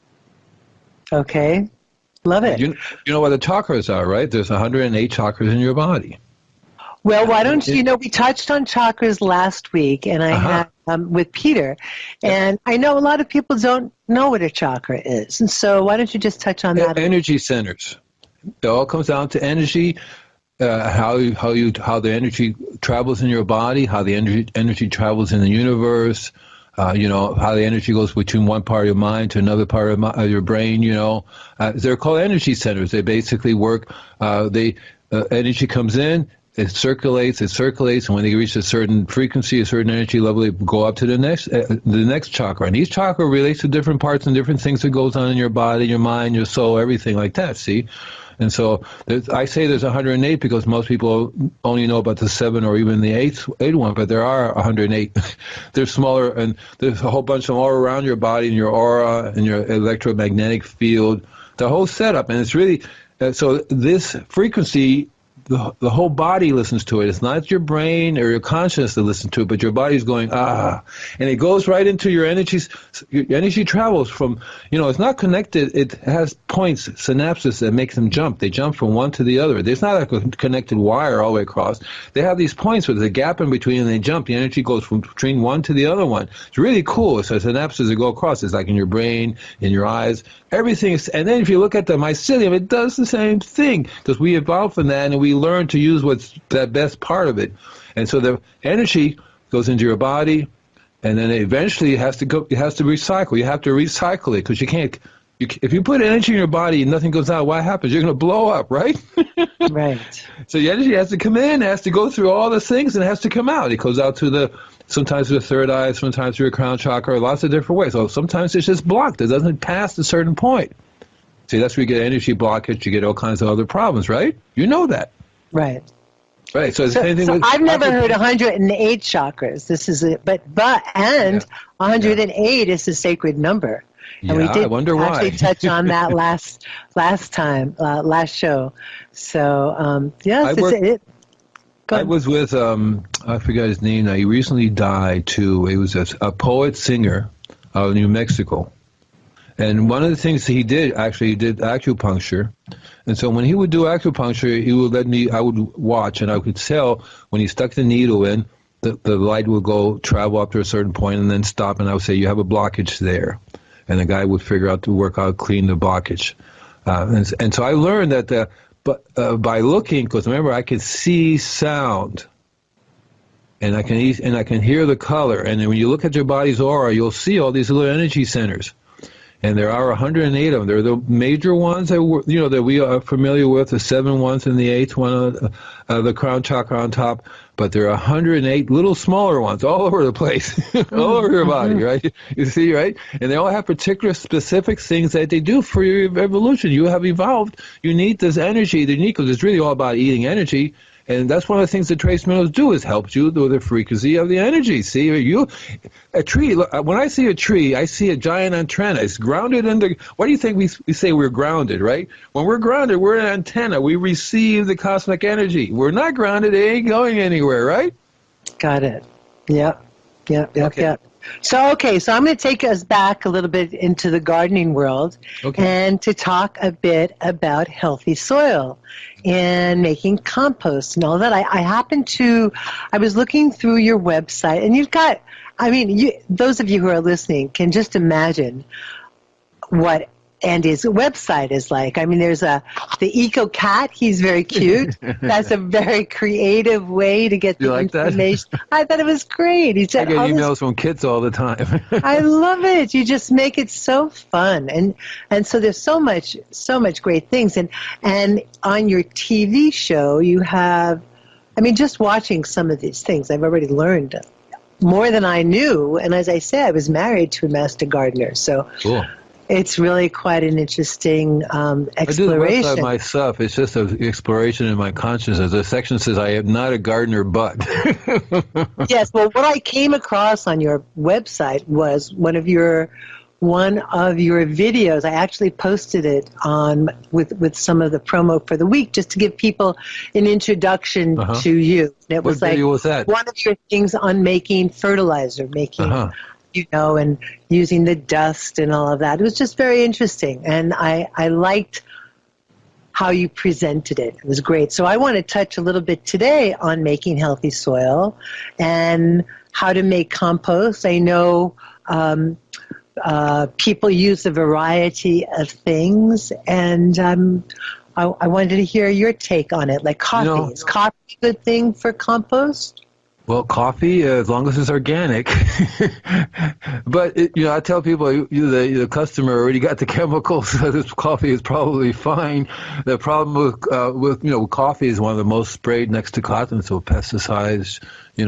Okay, love it. You know what the chakras are, right? There's 108 chakras in your body. Well, why don't you know, we touched on chakras last week, and I had with Peter, and I know a lot of people don't know what a chakra is, and so why don't you just touch on that? Energy centers. It all comes down to energy, how the energy travels in your body, how the energy travels in the universe. How the energy goes between one part of your mind to another part of your brain. They're called energy centers. They basically work. Energy comes in. It circulates, and when they reach a certain frequency, a certain energy level, they go up to the next chakra. And each chakra relates to different parts and different things that goes on in your body, your mind, your soul, everything like that, see? And so I say there's 108 because most people only know about the 7 or even the 8 one, but there are 108. They're smaller, and there's a whole bunch of them all around your body, in your aura, in your electromagnetic field, the whole setup. And it's really, so this frequency, the whole body listens to it. It's not your brain or your consciousness that listens to it, but your body's going, and it goes right into your energies. Your energy travels from, it's not connected. It has points, synapses that make them jump. They jump from one to the other. There's not like a connected wire all the way across. They have these points with a gap in between, and they jump. The energy goes from between one to the other one. It's really cool. So synapses that go across. It's like in your brain, in your eyes, everything is, and then if you look at the mycelium, it does the same thing because we evolved from that and we learn to use what's the best part of it. And so the energy goes into your body, and then eventually it has to recycle. You have to recycle it because you can't. If you put energy in your body and nothing goes out, what happens? You're going to blow up, right? Right. So the energy has to come in, has to go through all the things, and it has to come out. It goes out to sometimes to the third eye, sometimes to your crown chakra, lots of different ways. So sometimes it's just blocked. It doesn't pass a certain point. See, that's where you get energy blockage. You get all kinds of other problems, right? You know that. Right. Right. So, I've never heard 108 chakras. This is it, but 108 is the sacred number. And we did I wonder actually why. touch on that last show. So, yes, I was with, I forgot his name now. He recently died, too. He was a poet-singer out of New Mexico. And one of the things that he did acupuncture. And so when he would do acupuncture, he would I would watch, and I could tell when he stuck the needle in, the light would travel up to a certain point and then stop, and I would say, you have a blockage there. And the guy would figure out to work out, clean the blockage. And so I learned that by looking, because remember, I could see sound, and I can hear the color. And then when you look at your body's aura, you'll see all these little energy centers. And there are 108 of them. They're the major ones that we are familiar with, the 7 ones and the 8th one, the crown chakra on top. But there are 108 little smaller ones all over the place, all over your body, right? You see, right? And they all have particular specific things that they do for your evolution. You have evolved. You need this energy. Because it's really all about eating energy. And that's one of the things that trace minerals do, is help you with the frequency of the energy. See, a tree, when I see a tree, I see a giant antenna. It's grounded in what do you think we say we're grounded, right? When we're grounded, we're an antenna. We receive the cosmic energy. We're not grounded, it ain't going anywhere, right? Got it. Yep. So I'm going to take us back a little bit into the gardening world and to talk a bit about healthy soil and making compost and all that. I was looking through your website, and you've got, those of you who are listening can just imagine what Andy's website is like. There's the Eco Cat. He's very cute. That's a very creative way to get the information. That? I thought it was great. I get emails from kids all the time. I love it. You just make it so fun, and so there's so much great things. And on your TV show, you have I mean, just watching some of these things, I've already learned more than I knew. And as I say, I was married to a master gardener. So Cool. it's really quite an interesting exploration. I do the website myself. It's just an exploration in my consciousness. The section says I am not a gardener, but. Yes, well, what I came across on your website was one of your videos. I actually posted it on with some of the promo for the week just to give people an introduction to you. And it was What video was that? One of your things on making fertilizer, and using the dust and all of that. It was just very interesting, and I liked how you presented it. It was great. So I want to touch a little bit today on making healthy soil and how to make compost. I know people use a variety of things, and I wanted to hear your take on it, like coffee. Is coffee a good thing for compost? Well, coffee, as long as it's organic. But, I tell people, the customer already got the chemicals, so this coffee is probably fine. The problem with coffee is one of the most sprayed next to cotton, so pesticides,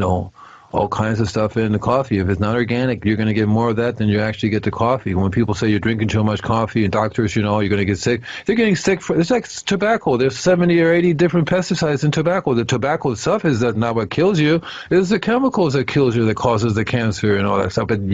all kinds of stuff in the coffee. If it's not organic, you're going to get more of that than you actually get the coffee. When people say you're drinking too much coffee, and doctors, you're going to get sick. They're getting sick it's like tobacco. There's 70 or 80 different pesticides in tobacco. The tobacco itself is not what kills you. It's the chemicals that kills you that causes the cancer and all that stuff. But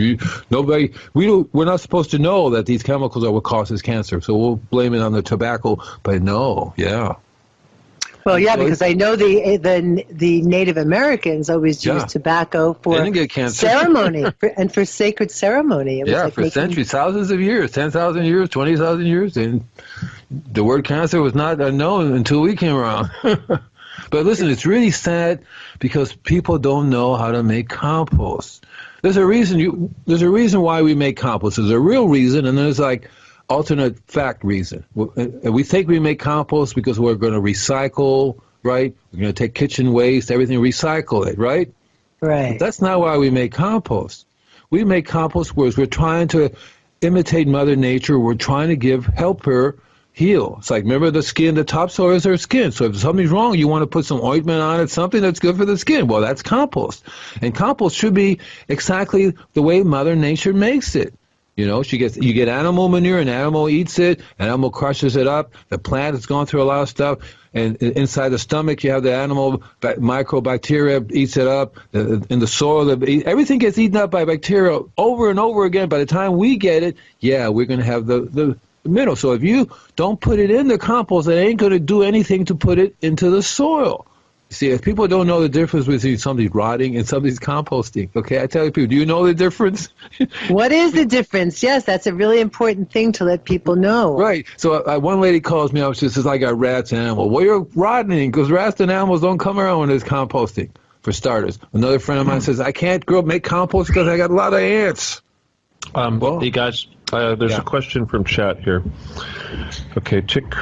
we're not supposed to know that these chemicals are what causes cancer. So we'll blame it on the tobacco. But no, yeah. Well, yeah, because I know the Native Americans always used tobacco for ceremony and for sacred ceremony. It was for centuries, thousands of years, 10,000 years, 20,000 years, and the word cancer was not unknown until we came around. But listen, it's really sad because people don't know how to make compost. There's a reason why we make compost. There's a real reason, and then there's like alternate fact reason. We think we make compost because we're going to recycle, right? We're going to take kitchen waste, everything, recycle it, right? Right. But that's not why we make compost. We make compost because we're trying to imitate Mother Nature. We're trying to help her heal. It's like, remember the skin, the topsoil is her skin. So if something's wrong, you want to put some ointment on it, something that's good for the skin. Well, that's compost. And compost should be exactly the way Mother Nature makes it. You get animal manure, an animal eats it, an animal crushes it up, the plant has gone through a lot of stuff, and inside the stomach you have the animal microbacteria eats it up, in the soil, everything gets eaten up by bacteria over and over again. By the time we get it, we're going to have the mineral. So if you don't put it in the compost, it ain't going to do anything to put it into the soil. See, if people don't know the difference between something's rotting and something's composting, okay, I tell you people, do you know the difference? What is the difference? Yes, that's a really important thing to let people know. Right. So one lady calls me up, she says, I got rats and animals. Well, you're rotting because rats and animals don't come around when there's composting, for starters. Another friend of mine says, I can't make compost because I got a lot of ants. Hey, guys, there's a question from chat here. Okay,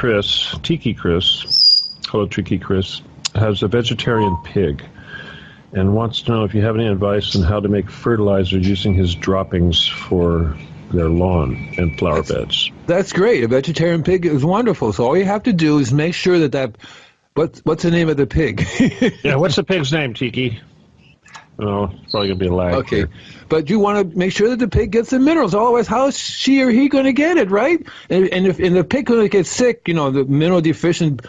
Tiki Chris, hello, Tiki Chris, has a vegetarian pig and wants to know if you have any advice on how to make fertilizer using his droppings for their lawn and flower beds. That's great. A vegetarian pig is wonderful. So all you have to do is make sure that what's the name of the pig? Yeah, what's the pig's name, Tiki? Oh, it's probably going to be a lag. Okay. Here. But you want to make sure that the pig gets the minerals. Otherwise, how is she or he going to get it, right? And if the pig going to get sick, the mineral deficient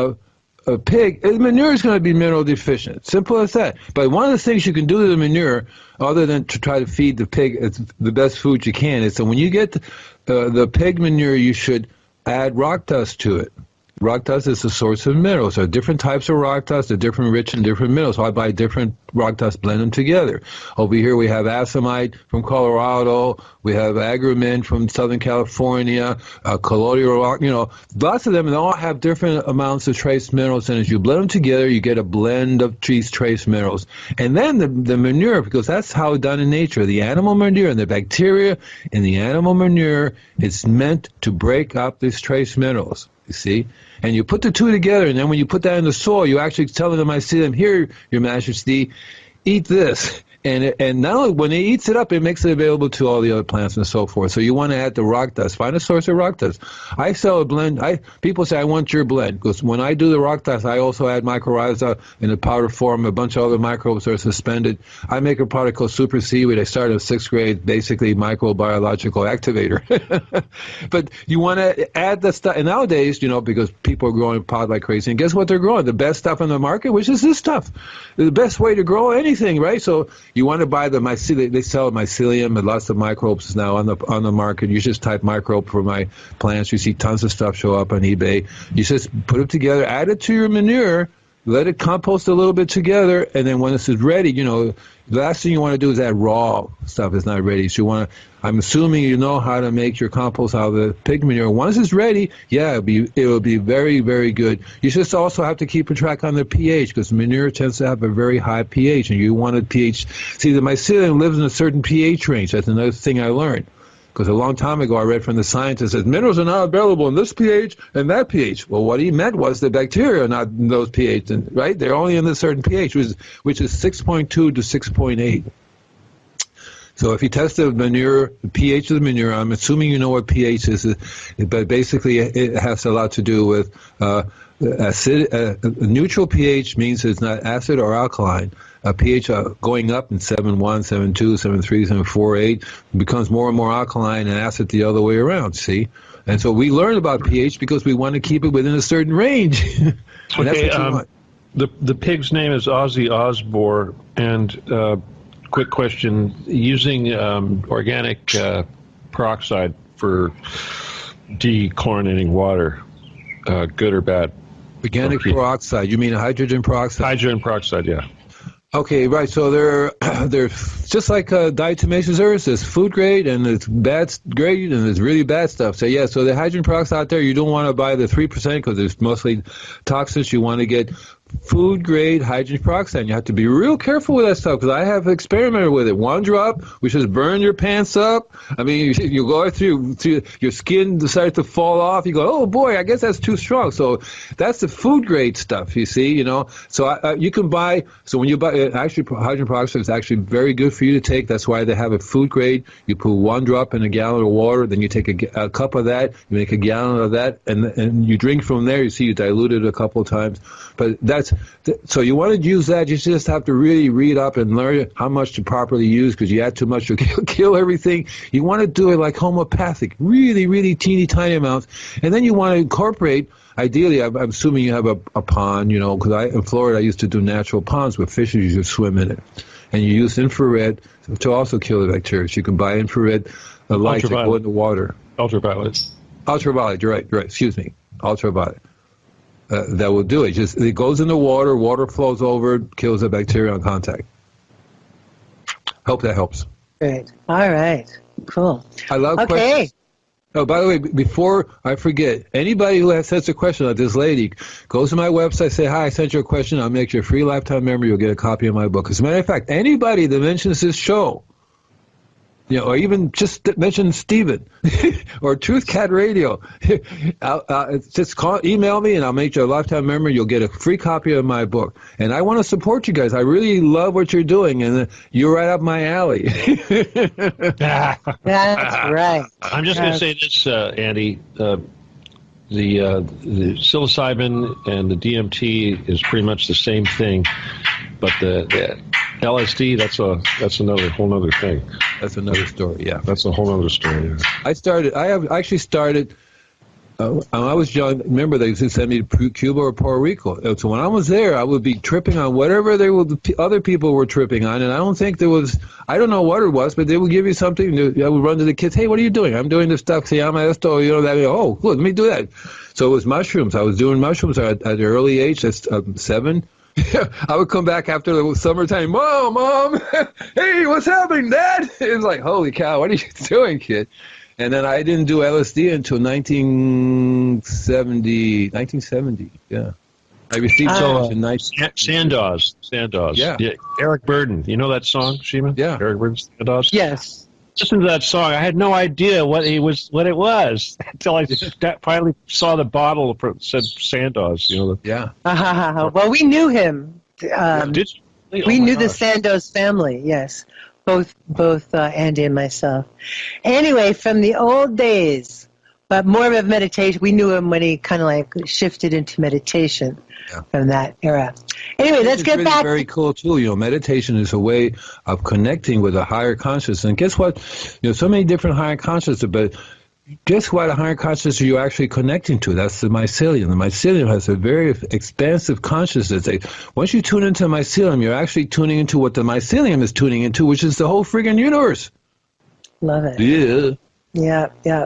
pig, the manure is going to be mineral deficient. Simple as that. But one of the things you can do to the manure, other than to try to feed the pig the best food you can, is that when you get the pig manure, you should add rock dust to it. Rock dust is the source of minerals. There are different types of rock dust. They're different rich in different minerals. So I buy different rock dust, blend them together. Over here we have acimite from Colorado. We have agrumint from Southern California, colloidal rock. Lots of them, and they all have different amounts of trace minerals. And as you blend them together, you get a blend of these trace minerals. And then the manure, because that's how it's done in nature. The animal manure and the bacteria in the animal manure is meant to break up these trace minerals. You see? And you put the two together, and then when you put that in the soil, you actually telling them, I see them here, Your Majesty, eat this. And not only when it eats it up, it makes it available to all the other plants and so forth. So you want to add the rock dust. Find a source of rock dust. I sell a blend. People say, I want your blend. Because when I do the rock dust, I also add mycorrhiza in a powder form. A bunch of other microbes are suspended. I make a product called Super Seaweed. I started in 6th grade, basically microbiological activator. But you want to add the stuff. And nowadays, because people are growing pod like crazy, and guess what they're growing? The best stuff in the market, which is this stuff. The best way to grow anything, right? So you want to buy the mycelium. They sell mycelium and lots of microbes now on the market. You just type microbe for my plants. You see tons of stuff show up on eBay. You just put it together, add it to your manure, let it compost a little bit together, and then when this is ready, the last thing you want to do is add raw stuff that's not ready. So I'm assuming you know how to make your compost out of the pig manure. Once it's ready, it will be very, very good. You just also have to keep a track on the pH, because manure tends to have a very high pH, and you want a pH. See, the mycelium lives in a certain pH range. That's another thing I learned. Because a long time ago, I read from the scientist that minerals are not available in this pH and that pH. Well, what he meant was the bacteria are not in those pH, right? They're only in a certain pH, which is 6.2 to 6.8. So if you test the manure, the pH of the manure, I'm assuming you know what pH is, but basically it has a lot to do with acid. A neutral pH means it's not acid or alkaline. A pH going up in 7.1, 7.2, 7.3, 7.4, 8 becomes more and more alkaline, and acid the other way around, see? And so we learn about pH because we want to keep it within a certain range. Okay, the pig's name is Ozzy Osbourne, and quick question, using organic peroxide for dechlorinating water, good or bad? Organic peroxide, you mean hydrogen peroxide? Hydrogen peroxide, yeah. Okay, right. So they're just like diatomaceous. There's food grade and there's bad grade and there's really bad stuff. So yeah, so the hydrogen peroxide out there, you don't want to buy the 3% because there's mostly toxins. You want to get food grade hydrogen peroxide. And you have to be real careful with that stuff because I have experimented with it. 1 drop, which just burn your pants up. I mean, you go through your skin decides to fall off. You go, oh boy, I guess that's too strong. So that's the food grade stuff. You see, So you can buy. So when you buy, actually, hydrogen peroxide is actually very good for you to take. That's why they have a food grade. You put 1 drop in a gallon of water, then you take a cup of that, you make a gallon of that, and you drink from there. You see, you dilute it a couple of times, but so you want to use that. You just have to really read up and learn how much to properly use, because you add too much, you'll kill everything. You want to do it like homeopathic, really, really teeny tiny amounts, and then you want to incorporate. Ideally, I'm assuming you have a pond, because in Florida I used to do natural ponds where fishes used to swim in it, and you use infrared to also kill the bacteria. So you can buy infrared light to go in the water. Ultraviolet. You're right. Excuse me, ultraviolet. That will do it. It goes in the water. Water flows over, kills the bacteria on contact. Hope that helps. Great. All right. Cool. I love questions. Oh, by the way, before I forget, anybody who sends a question like this lady, goes to my website, say, hi, I sent you a question. I'll make you a free lifetime member. You'll get a copy of my book. As a matter of fact, anybody that mentions this show, or even just mention Stephen or Truth Cat Radio, just email me and I'll make you a lifetime member. You'll get a free copy of my book. And I want to support you guys. I really love what you're doing, and you're right up my alley. That's right. I'm just going to say this, Andy. The psilocybin and the DMT is pretty much the same thing, but the LSD, that's another whole other thing. That's another story. Yeah, that's a whole other story. Yeah. I have actually started. When I was young, remember they used to send me to Cuba or Puerto Rico. So when I was there, I would be tripping on whatever other people were tripping on, and I don't think there was. I don't know what it was, but they would give you something. I would run to the kids. Hey, what are you doing? I'm doing this stuff. Se llama esto. That. Oh, good. Let me do that. So it was mushrooms. I was doing mushrooms at an early age. That's 7. I would come back after the summertime. Mom, hey, what's happening, Dad? It was like, holy cow, what are you doing, kid? And then I didn't do LSD until 1970. Yeah, I received so Sandoz. Yeah, Eric Burden. You know that song, Shima? Yeah, Eric Burden's Sandoz. Yes. Listen to that song. I had no idea what it was until I finally saw the bottle that said Sandoz. Yeah. Well, we knew him. Did you? We knew the Sandoz family, yes. Both Andy and myself. Anyway, from the old days, but more of meditation. We knew him when he kind of like shifted into meditation from that era. Anyway, let's get back. Very cool too. Meditation is a way of connecting with a higher consciousness. And guess what? So many different higher consciousnesses, but guess what? A higher consciousness you're actually connecting to. That's the mycelium. The mycelium has a very expansive consciousness. Once you tune into the mycelium, you're actually tuning into what the mycelium is tuning into, which is the whole friggin' universe. Love it. Yeah. Yeah.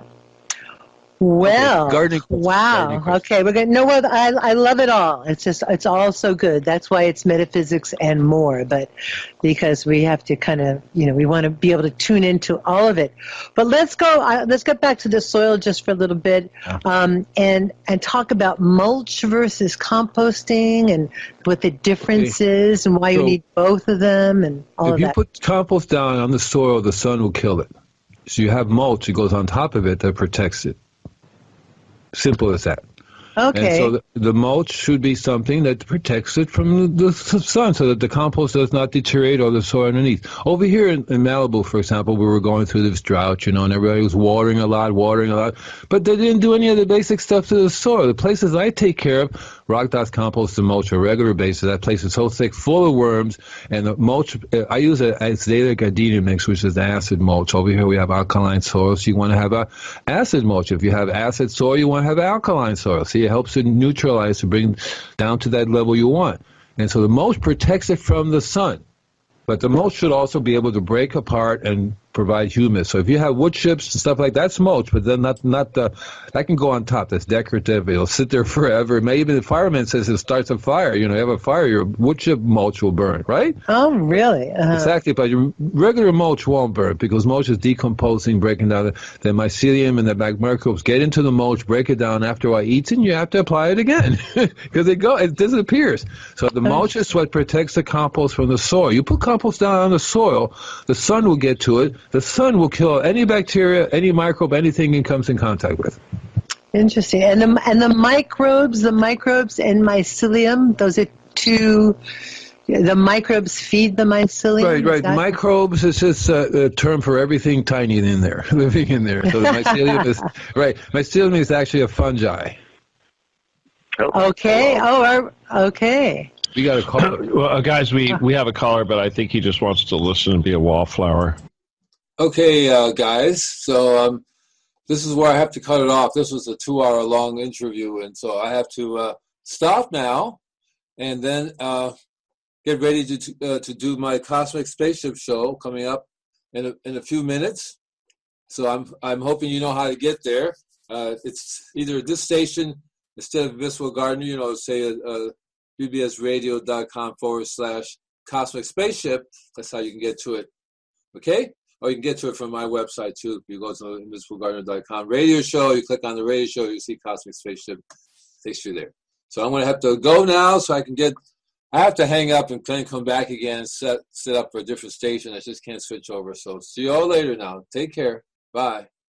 Well, wow. Okay, we're gonna. No, I love it all. It's all so good. That's why it's metaphysics and more. But because we have to kind of, we want to be able to tune into all of it. But let's go. Let's get back to the soil just for a little bit, and talk about mulch versus composting and what the difference is and why you need both of them and all of that. If you put compost down on the soil, the sun will kill it. So you have mulch that goes on top of it that protects it. Simple as that. Okay. And so the mulch should be something that protects it from the sun so that the compost does not deteriorate or the soil underneath. Over here in Malibu, for example, we were going through this drought, and everybody was watering a lot, but they didn't do any of the basic stuff to the soil. The places I take care of, Rock Dust Compost and mulch on a regular basis, that place is so thick, full of worms, and the mulch, I use an azalia gardenia mix, which is the acid mulch. Over here we have alkaline soil, so you want to have a acid mulch. If you have acid soil, you want to have alkaline soil. See, it helps to neutralize, to bring down to that level you want. And so the mulch protects it from the sun. But the mulch should also be able to break apart and provide humus. So if you have wood chips and stuff like that, that's mulch, but then not that can go on top. That's decorative. It'll sit there forever. Maybe even the fireman says it starts a fire. You have a fire, your wood chip mulch will burn, right? Oh, really? Exactly. But your regular mulch won't burn because mulch is decomposing, breaking down the mycelium and the microbes get into the mulch, break it down. After a while, eats it, and you have to apply it again because it disappears. So the mulch is what protects the compost from the soil. You put compost down on the soil, the sun will get to it. The sun will kill any bacteria, any microbe, anything it comes in contact with. Interesting. And the microbes and mycelium, those are two. The microbes feed the mycelium. Right. Microbes is just a term for everything tiny in there, living in there. So the mycelium is right. Mycelium is actually a fungi. Okay. Okay. We got a caller. Well, guys, we have a caller, but I think he just wants to listen and be a wallflower. Okay, guys. So this is where I have to cut it off. This was a 2-hour-long interview, and so I have to stop now and then get ready to do my Cosmic Spaceship show coming up in a few minutes. So I'm hoping you know how to get there. It's either this station instead of Viswell Gardner, say bbsradio.com/Cosmic Spaceship. That's how you can get to it. Okay? Or you can get to it from my website, too. If you go to invisible.gardener.com radio show, you click on the radio show, you see Cosmic Spaceship. Takes you there. So I'm going to have to go now so I have to hang up and then come back again and set up for a different station. I just can't switch over. So see you all later now. Take care. Bye.